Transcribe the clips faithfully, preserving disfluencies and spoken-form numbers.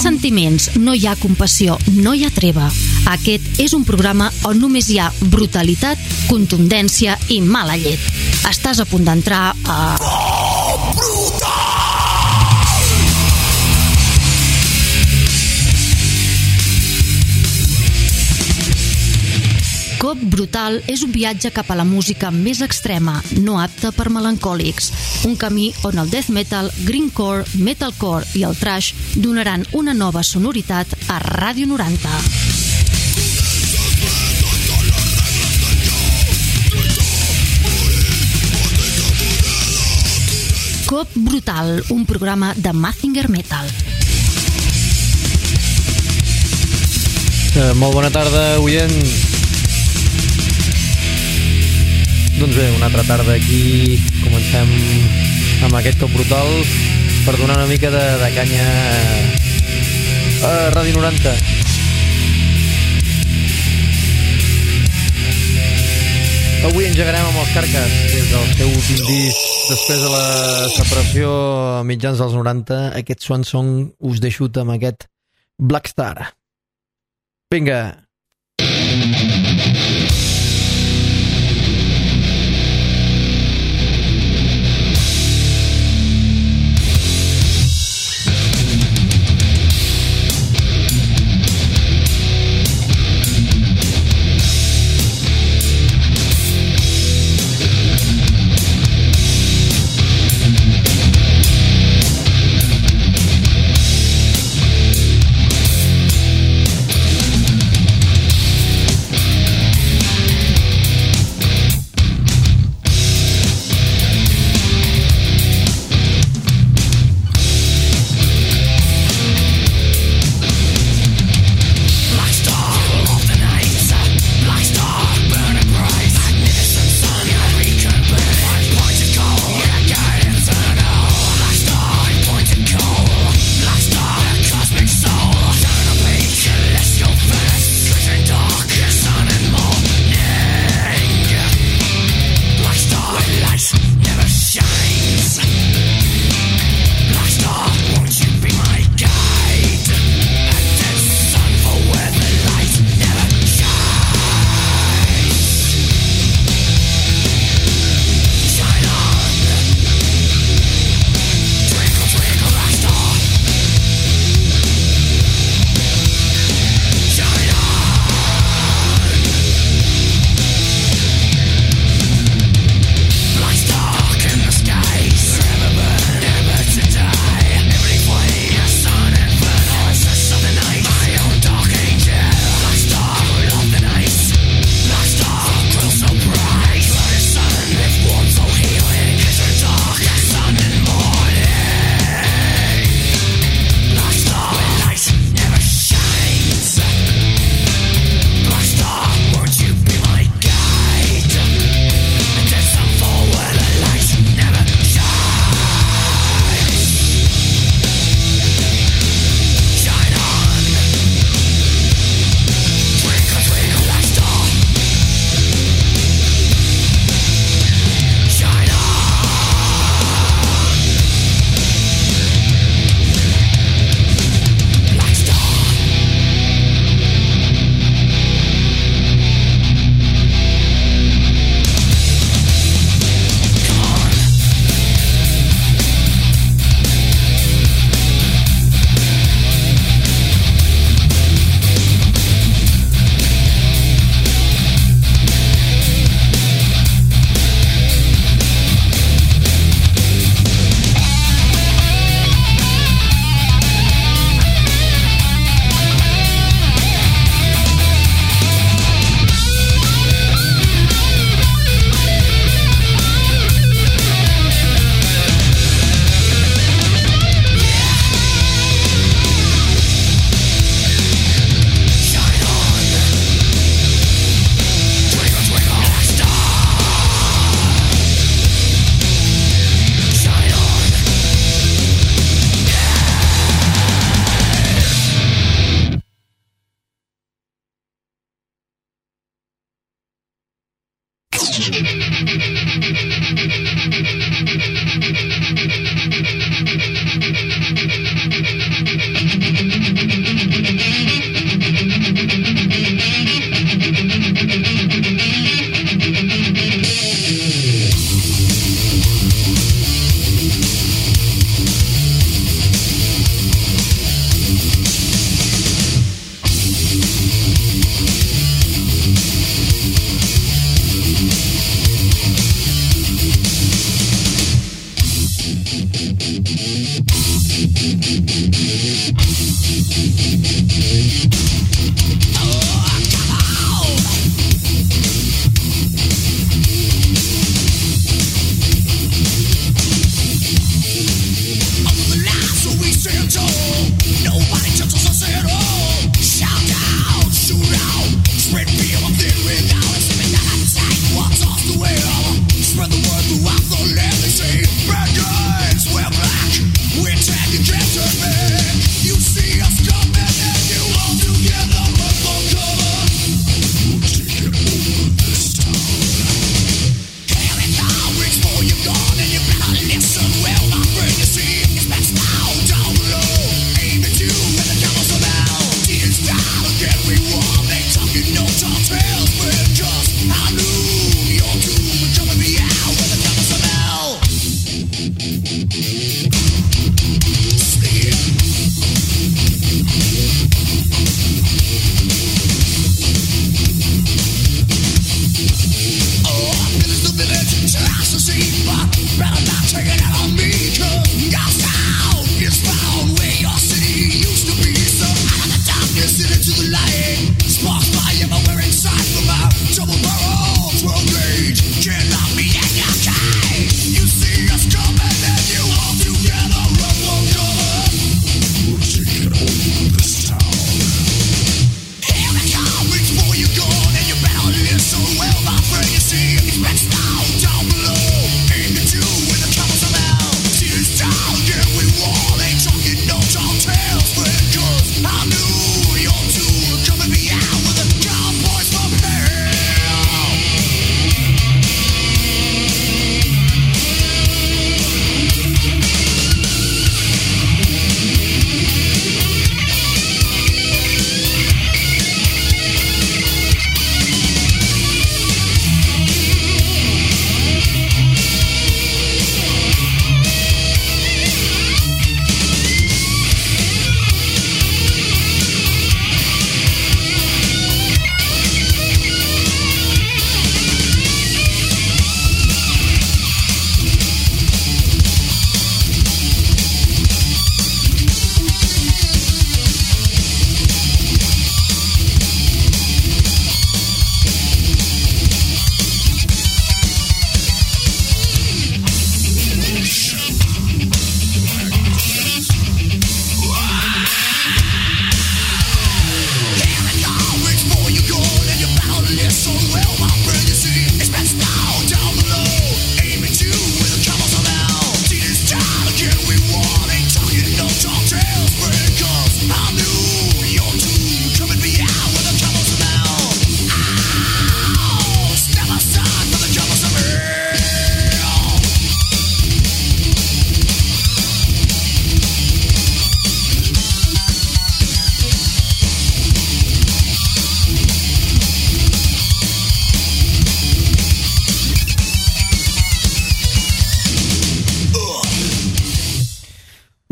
sentiments, no hi ha compassió, no hi ha treva. Aquest és un programa on només hi ha brutalitat, contundència i mala llet. Estàs a punt d'entrar a... Cop Brutal! Cop Brutal és un viatge cap a la música més extrema, no apta per melancòlics. Un camí on el death metal, greencore, metalcore i el thrash donaran una nova sonoritat a Ràdio noranta. Cop Brutal, un programa de Mazinger Metal. Eh, molt bona tarda, oients. Doncs bé, una altra tarda aquí. Comencem amb aquest Cop Brutal per donar una mica de, de canya a Ràdio noranta. Avui engegarem amb els Carcass des del seu últim disc després de la separació a mitjans dels noranta. Aquest Swan Song us deixo amb aquest Black Star. Vinga! Thank you.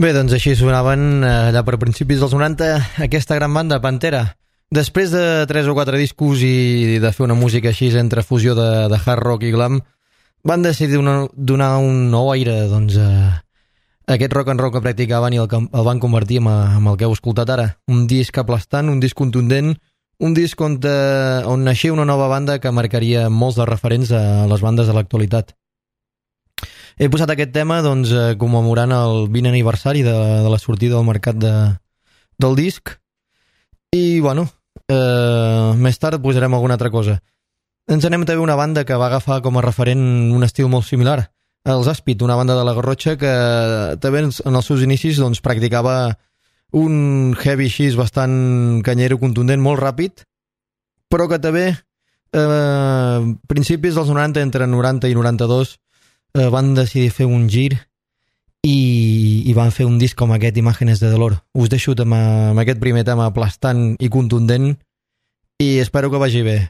Bé, doncs així sonaven allà per principis dels noranta aquesta gran banda, Pantera. Després de tres o quatre discos i de fer una música així entre fusió de, de hard rock i glam, van decidir una, donar un nou aire doncs, a aquest rock and roll que practicaven i el, el van convertir en, en el que heu escoltat ara. Un disc aplastant, un disc contundent, un disc on, de, on naixia una nova banda que marcaria molts de referents a les bandes de l'actualitat. He posat aquest tema doncs, commemorant el vint aniversari de, de la sortida al mercat de, del disc i, bueno, eh, més tard posarem alguna altra cosa. Ens anem també a una banda que va agafar com a referent un estil molt similar, els Aspid, una banda de la Garrotxa que també en els seus inicis doncs, practicava un heavy així bastant canyero, contundent, molt ràpid, però que també eh, principis dels noranta, entre noranta i noranta-dos, eh, van decidir fer un gir i, i van fer un disc com aquest, Imágenes de Dolor. Us deixo amb, amb aquest primer tema aplastant i contundent i espero que vagi bé.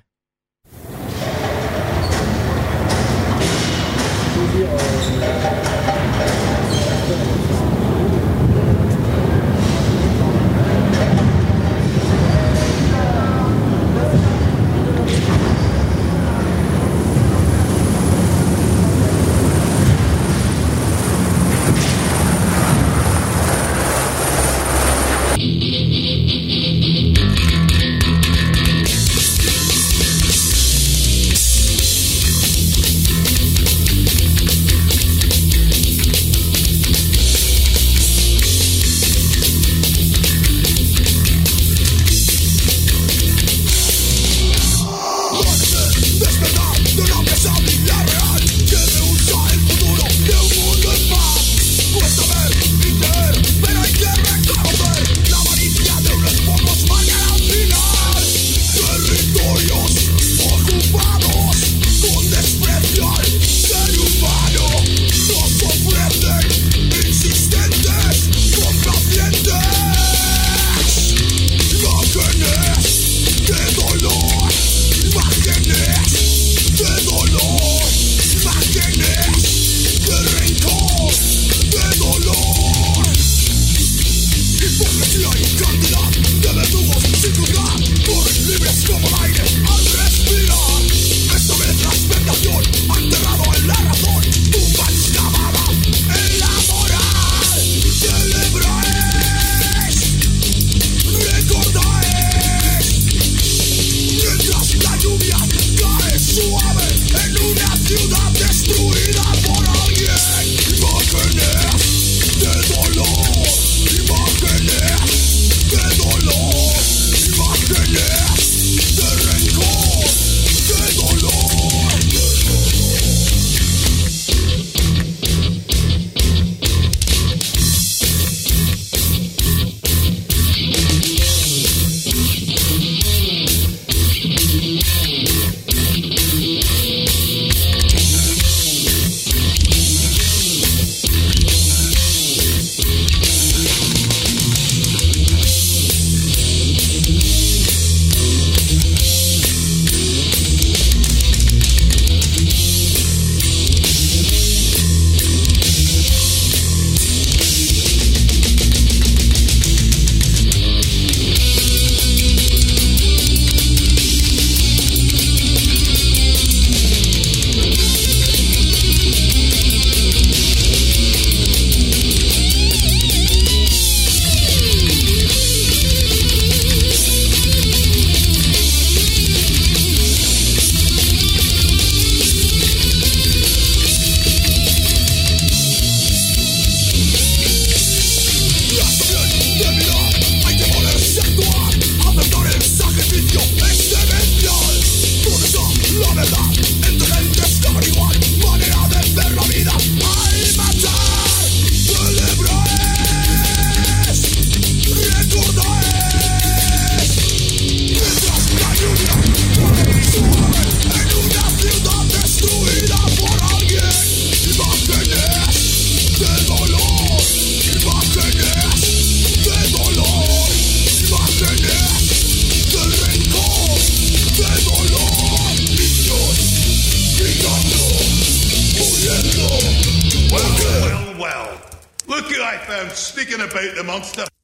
Look who I found sneaking about amongst the...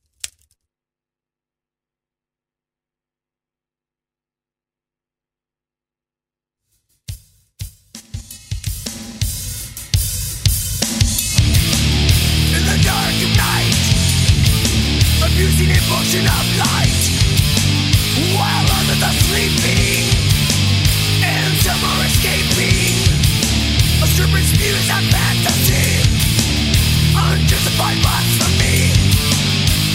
In the dark of night, abusing emotion of light, while others are sleeping and some are escaping. A serpent spews a fantasy, unjustified blasphemy.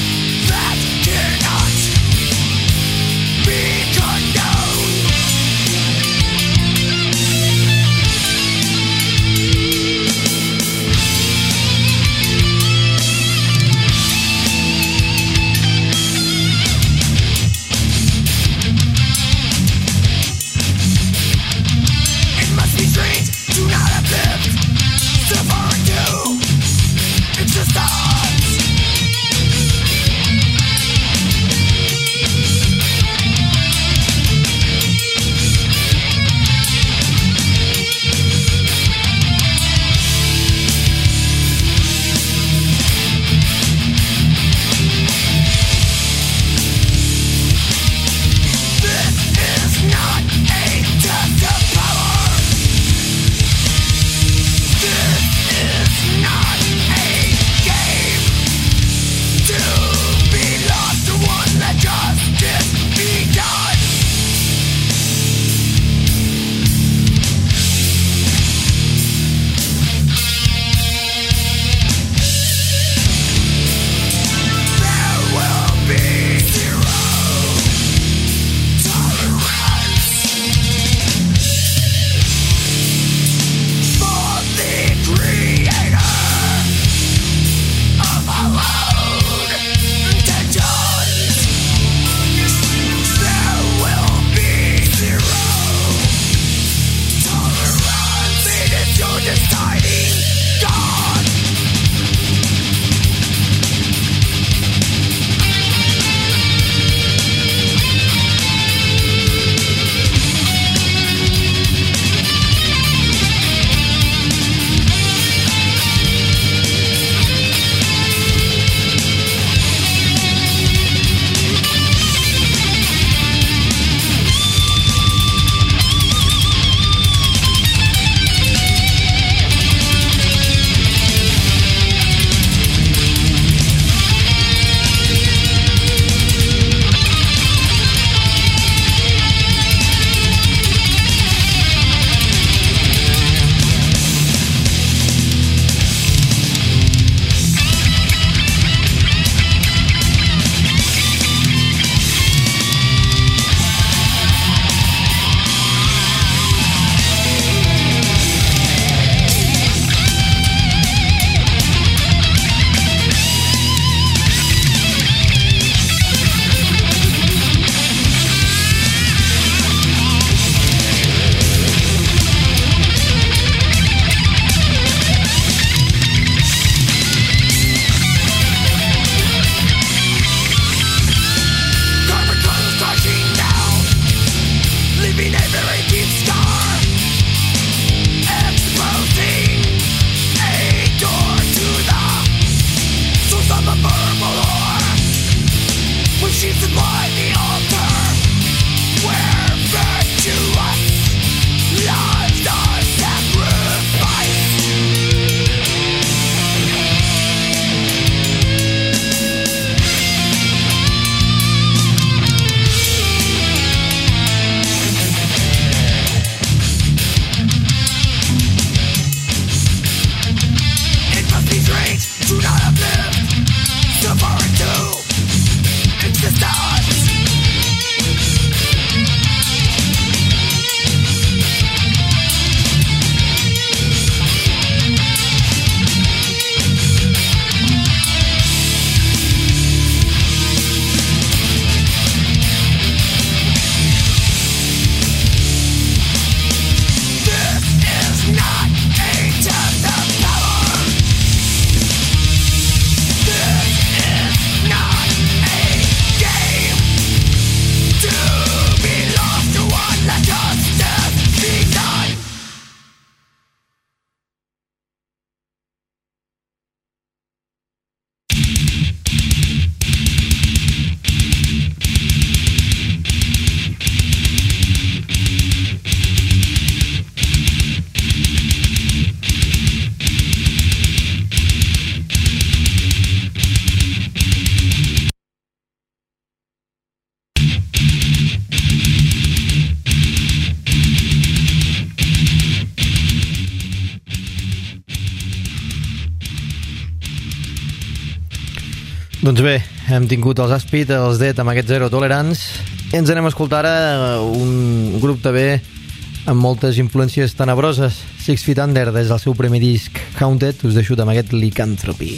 Doncs bé, hem tingut els Aspid, els Dead amb aquest Zero Tolerance, i ens anem a escoltar ara un grup també amb moltes influències tenebroses. Six Feet Under, des del seu primer disc Haunted, us deixo amb aquest Lycanthropy.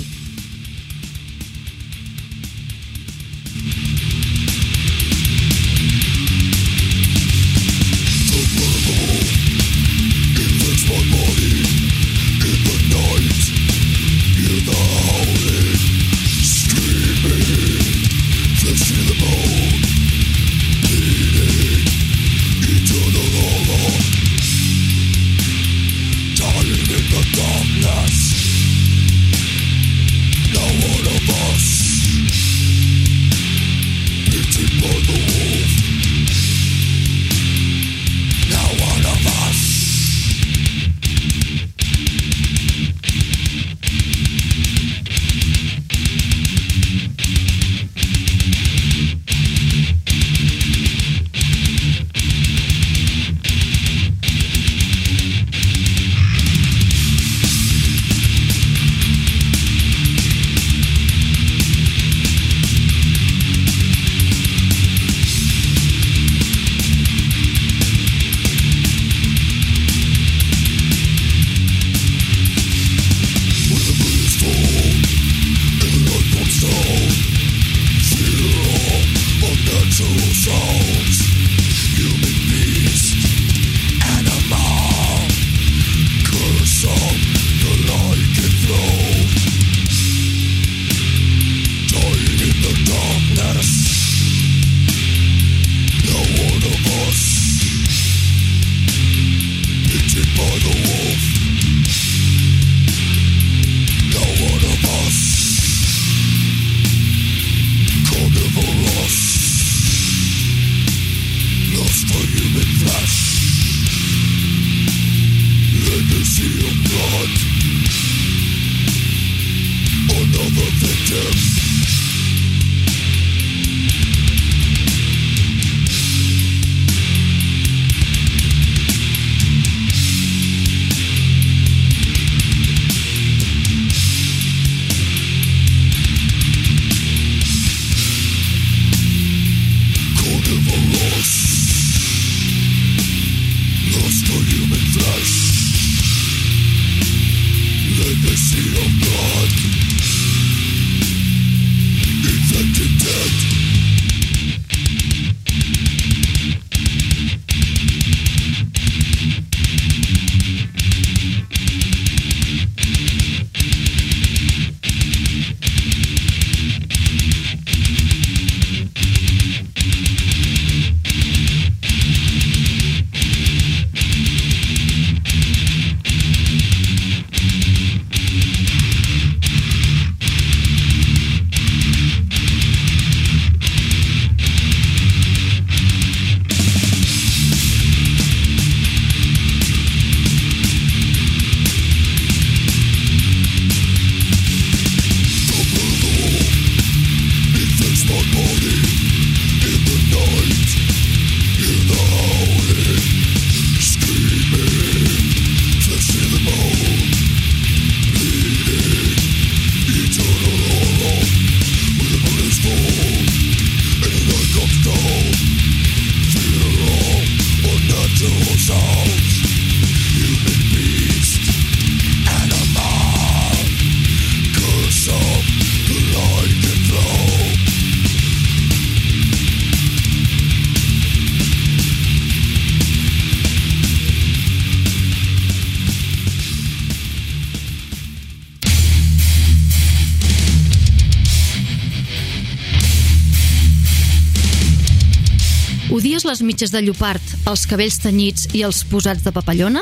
Odies les mitges de llopart, els cabells tenyits i els posats de papallona?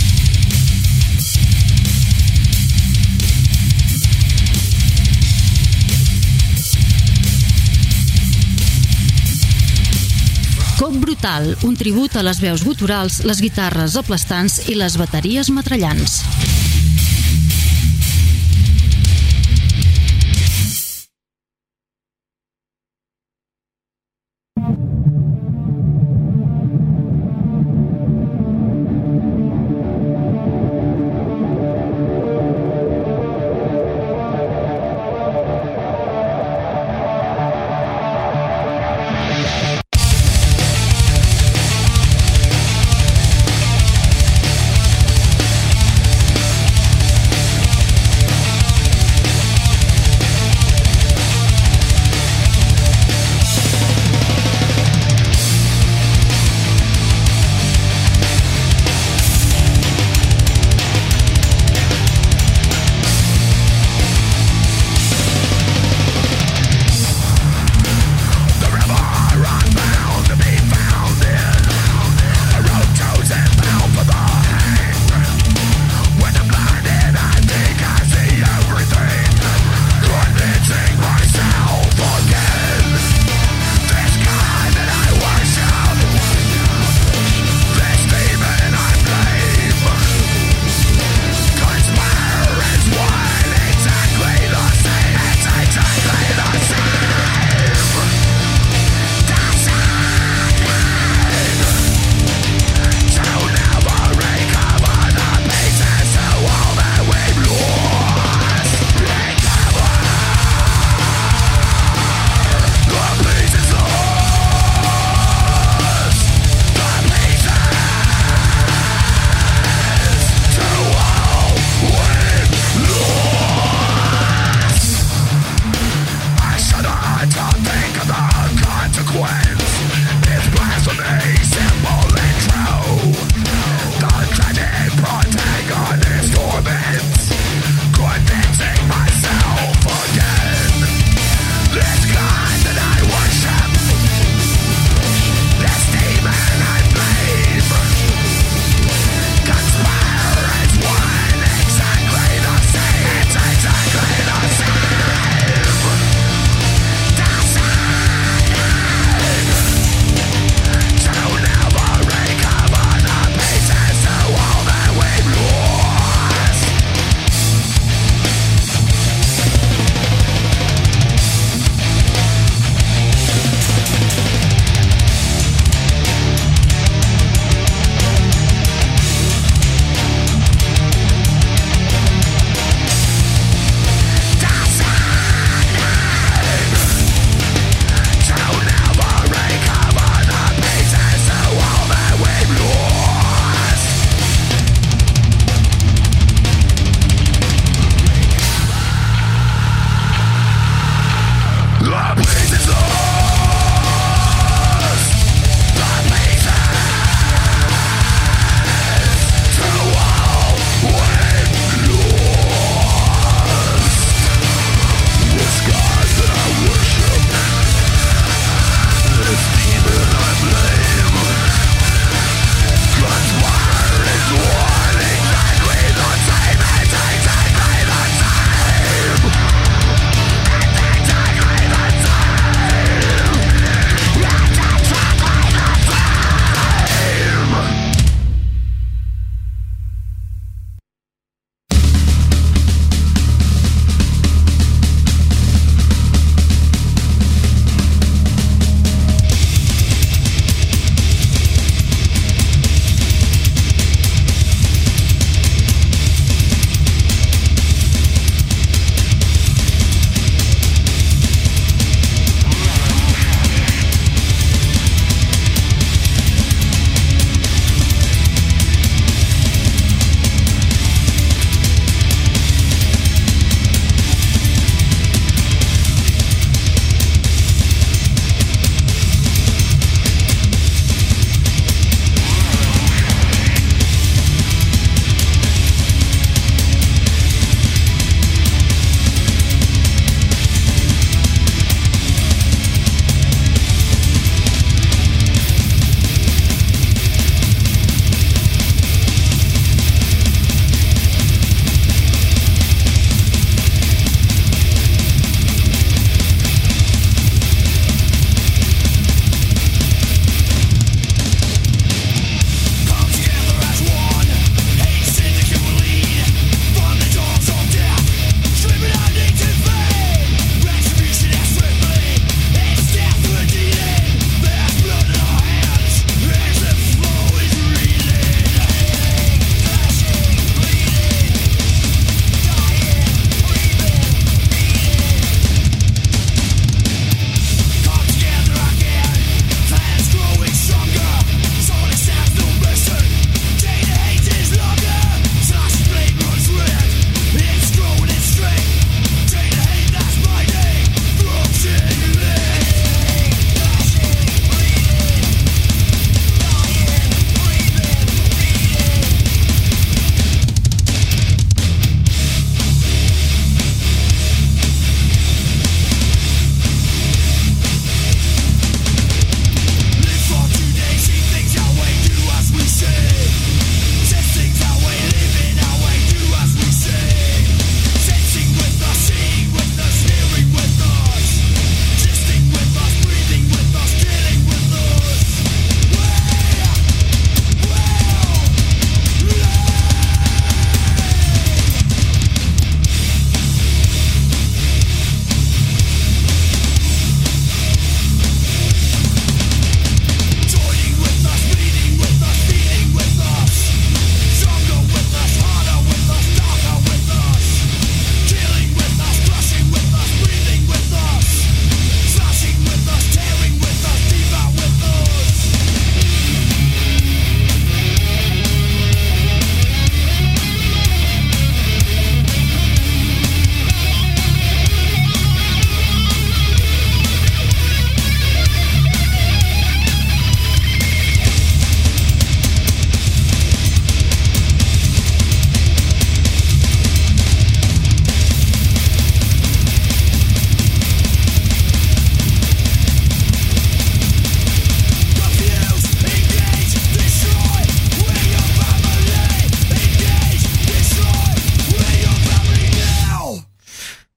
Cop brutal, un tribut a les veus guturals, les guitarres aplastants i les bateries metrallants.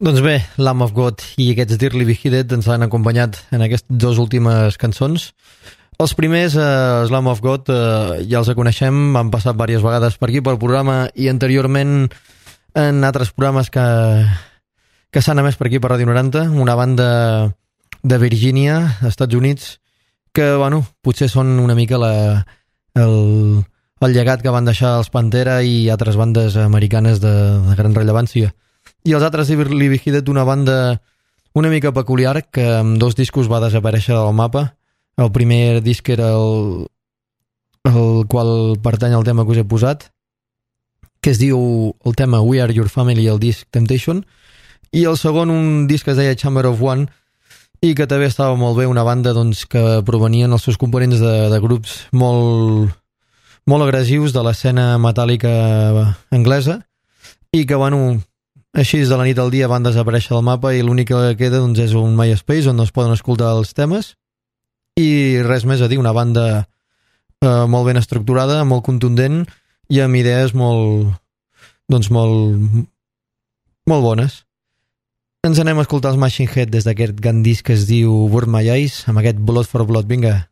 Doncs bé, Lamb of God i aquests Dearly Beheaded ens han acompanyat en aquestes dues últimes cançons. Els primers, eh, Lamb of God, eh, ja els coneixem, han passat diverses vegades per aquí pel programa i anteriorment en altres programes que, que s'han emès per aquí per Ràdio noranta, una banda de Virgínia, Estats Units, que, bueno, potser són una mica la, el, el llegat que van deixar els Pantera i altres bandes americanes de, de gran rellevància. I els altres Dearly Beheaded, una banda una mica peculiar que amb dos discos va desaparèixer del mapa. El primer disc era el, el qual pertany al tema que us he posat, que es diu el tema We Are Your Family, el disc Temptation, i el segon un disc que es deia Chamber of One, i que també estava molt bé, una banda doncs, que provenien els seus components de, de grups molt, molt agressius de l'escena metàl·lica anglesa, i que, bueno, així de la nit al dia van desaparèixer del mapa i l'únic que queda doncs, és un MySpace on es poden escoltar els temes. I res més a dir, una banda eh, molt ben estructurada, molt contundent i amb idees molt, doncs molt, molt bones. Ens anem a escoltar els Machine Head des d'aquest gran disc que es diu Burn My Eyes, amb aquest Blood for Blood. Vinga!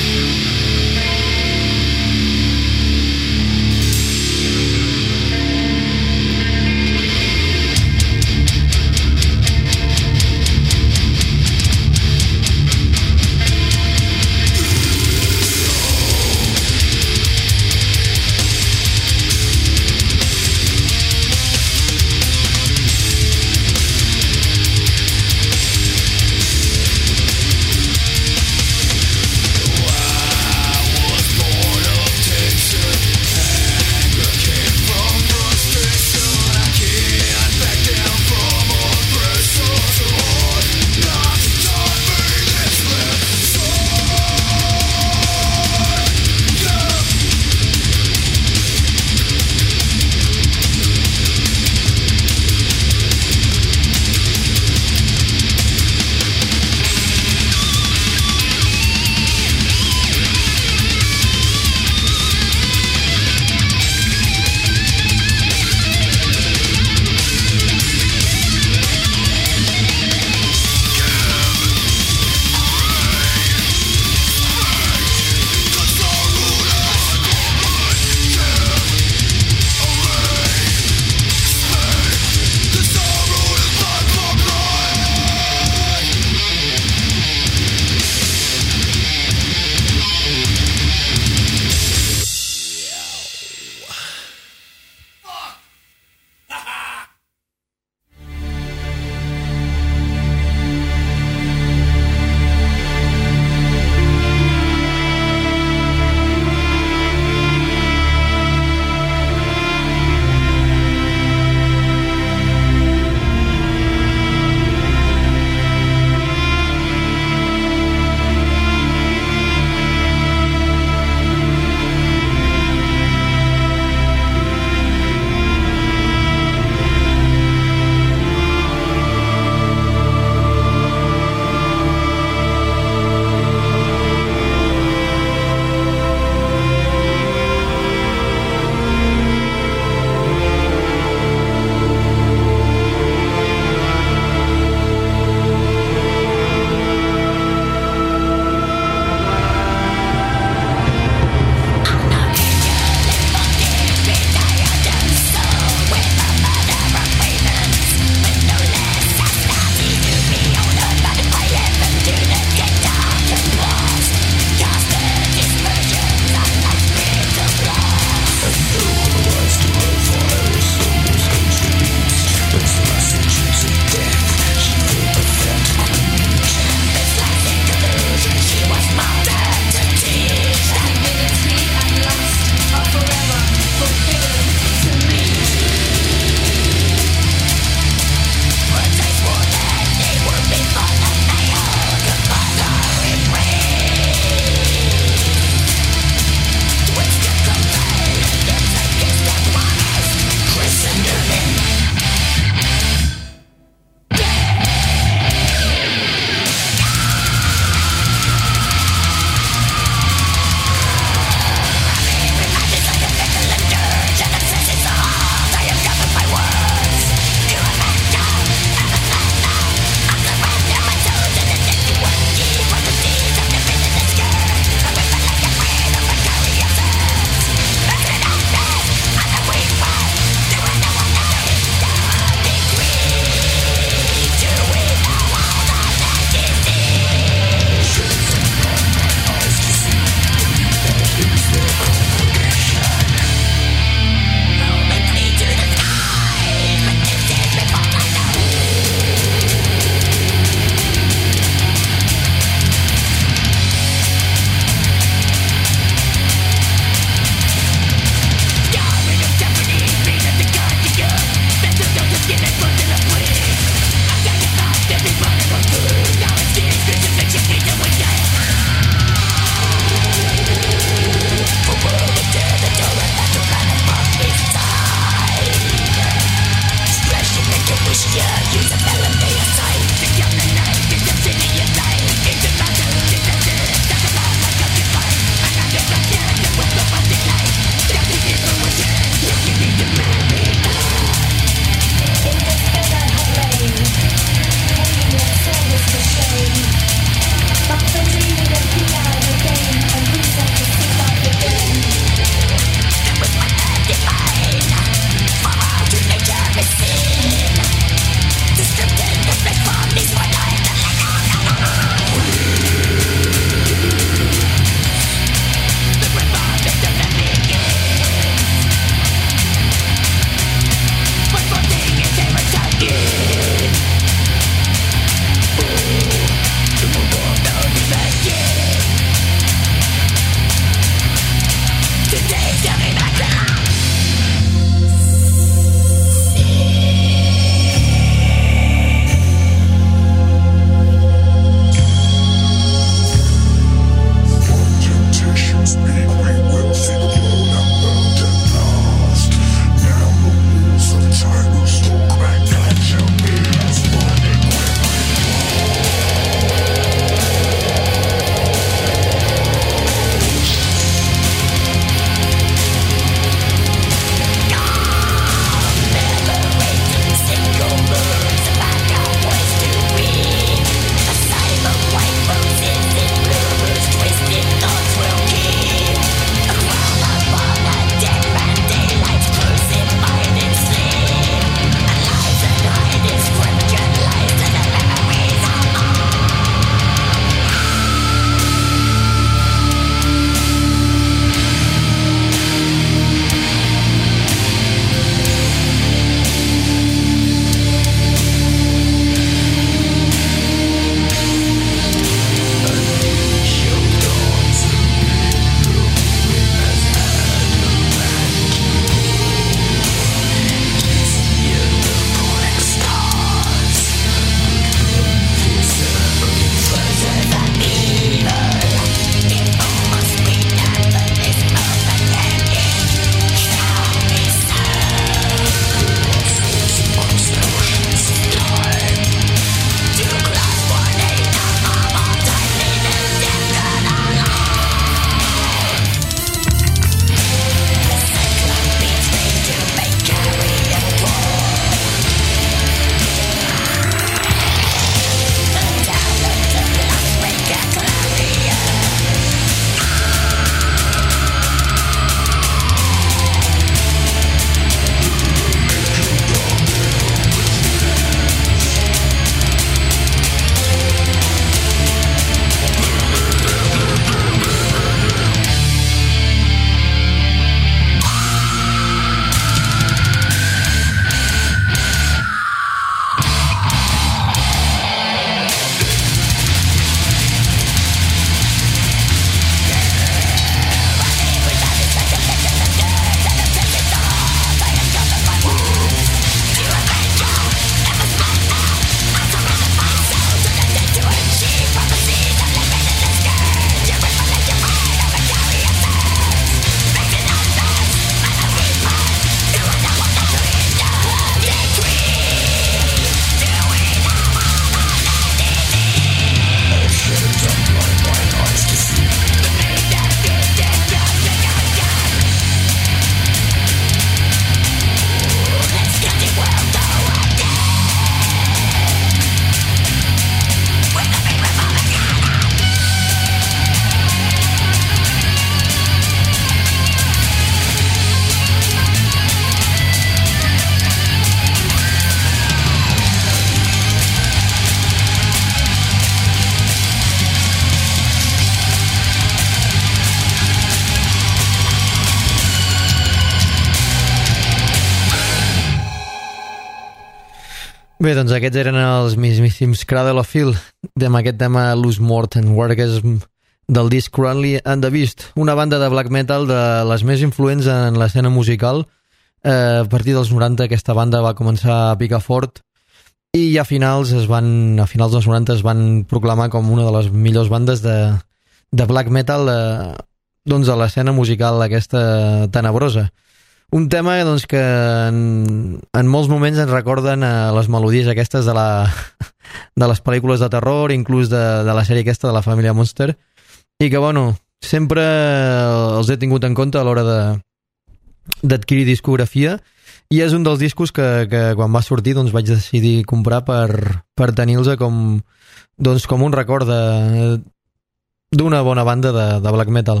Bé, doncs aquests eren els mismíssims Cradle of Filth, amb aquest tema Loose Morton Orgasm del disc Currently and the Beast, una banda de black metal de les més influents en l'escena musical. Eh, a partir dels noranta aquesta banda va començar a picar fort i a finals es van, a finals dels noranta es van proclamar com una de les millors bandes de, de black metal de, doncs, de l'escena musical aquesta tenebrosa. Un tema doncs, que en, en molts moments ens recorden a les melodies aquestes de, la, de les pel·lícules de terror, inclús de, de la sèrie aquesta de la família Monster, i que, bueno, sempre els he tingut en compte a l'hora de d'adquirir discografia, i és un dels discos que, que quan va sortir doncs, vaig decidir comprar per, per tenir-los com, doncs, com un record de, d'una bona banda de, de black metal.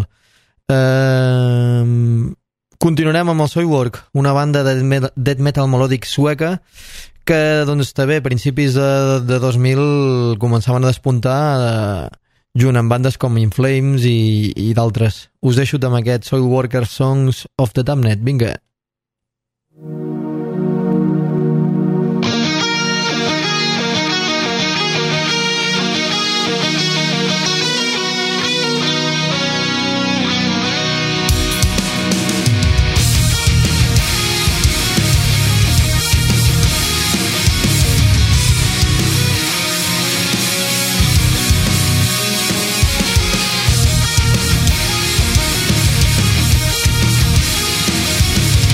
Eh... Continuarem amb el Soilwork, una banda de death metal melòdic sueca que doncs, també a principis de, de dos mil començaven a despuntar eh, junt amb bandes com In Flames i, i d'altres. Us deixo amb aquest Soilworker Songs of the Damned. Vinga! We'll be right back.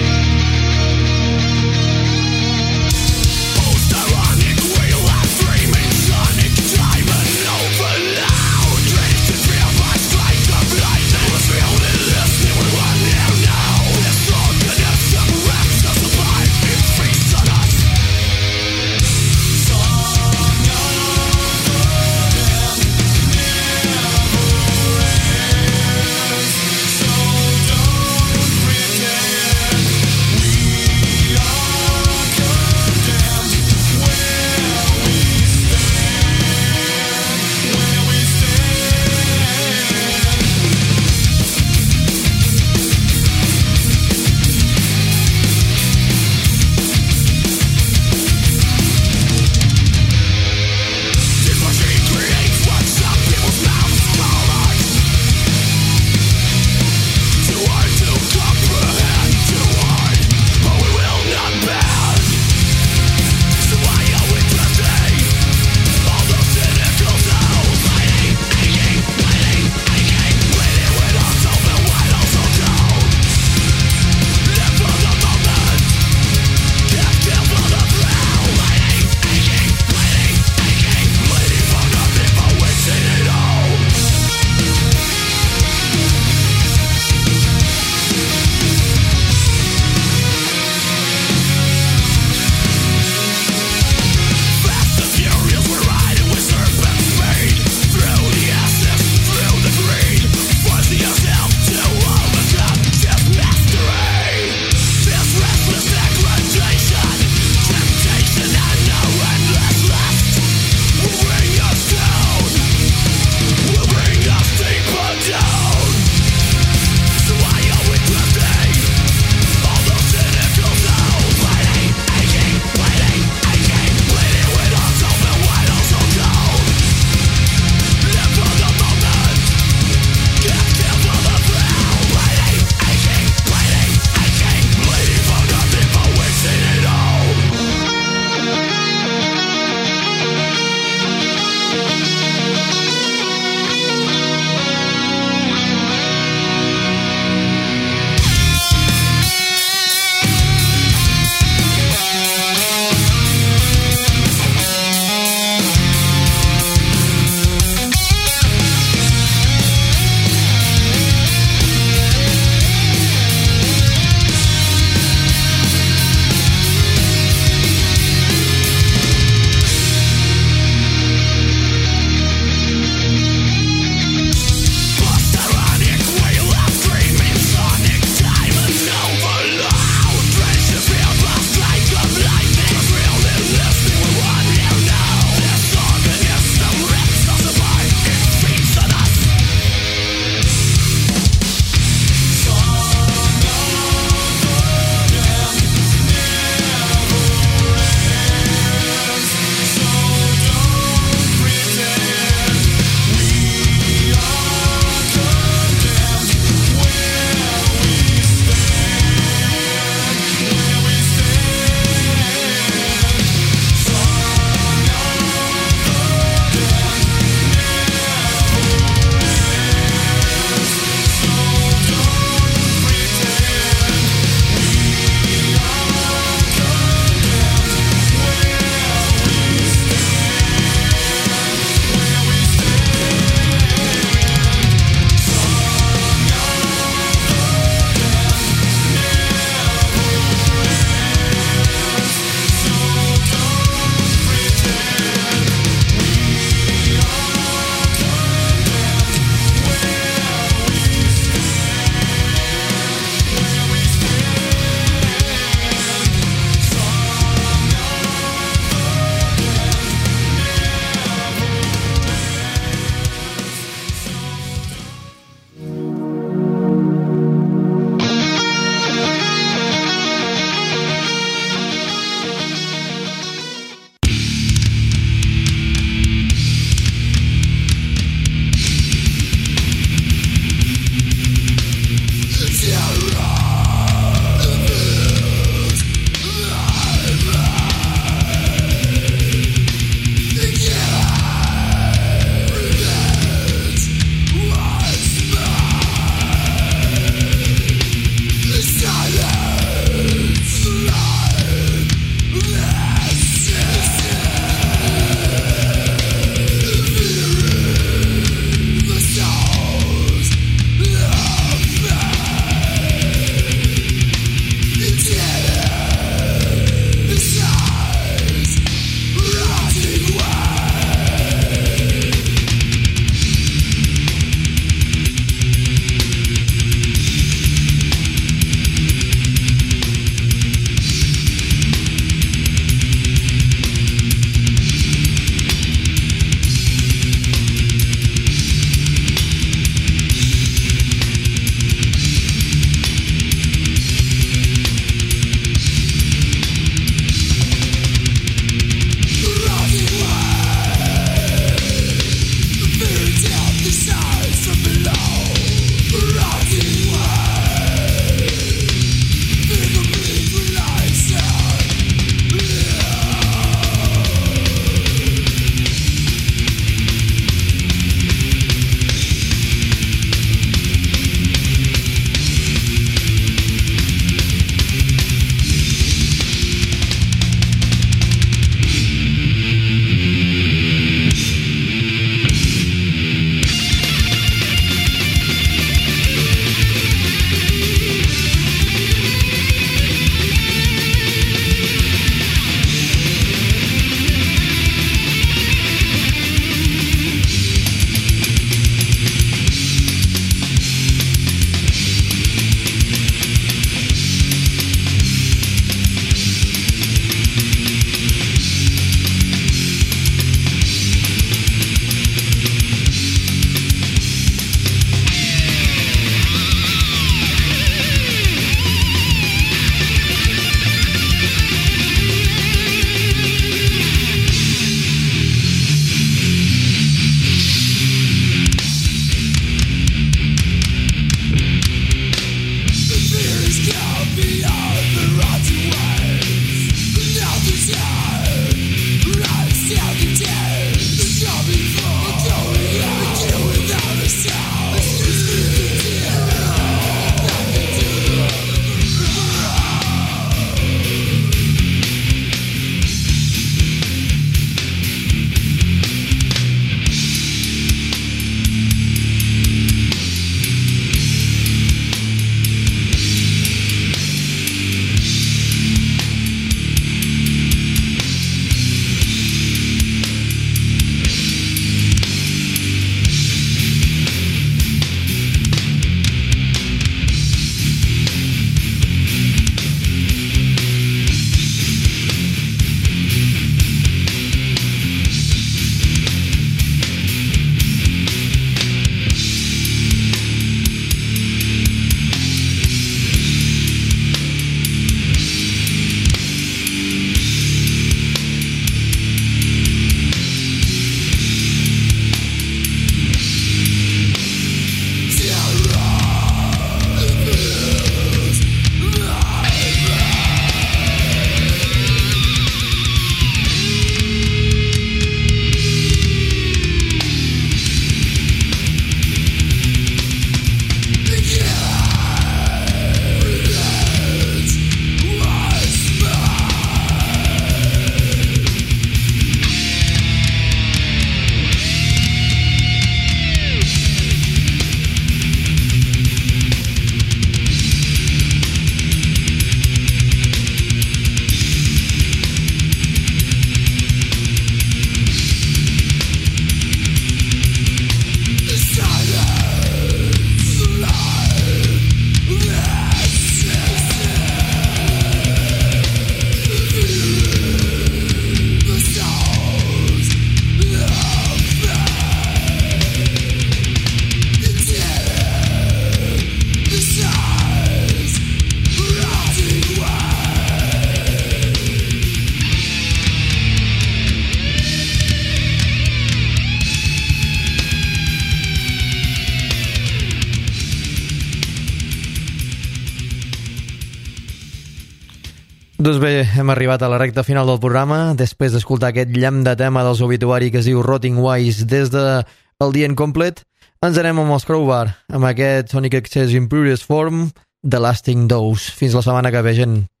Doncs bé, hem arribat a la recta final del programa, després d'escoltar aquest llamp de tema dels Obituari que es diu Rotting Wise des de el The Incomplete, ens anem amb els Crowbar, amb aquest Sonic Excess in Purest Form, The Lasting Dose. Fins la setmana que ve, gent.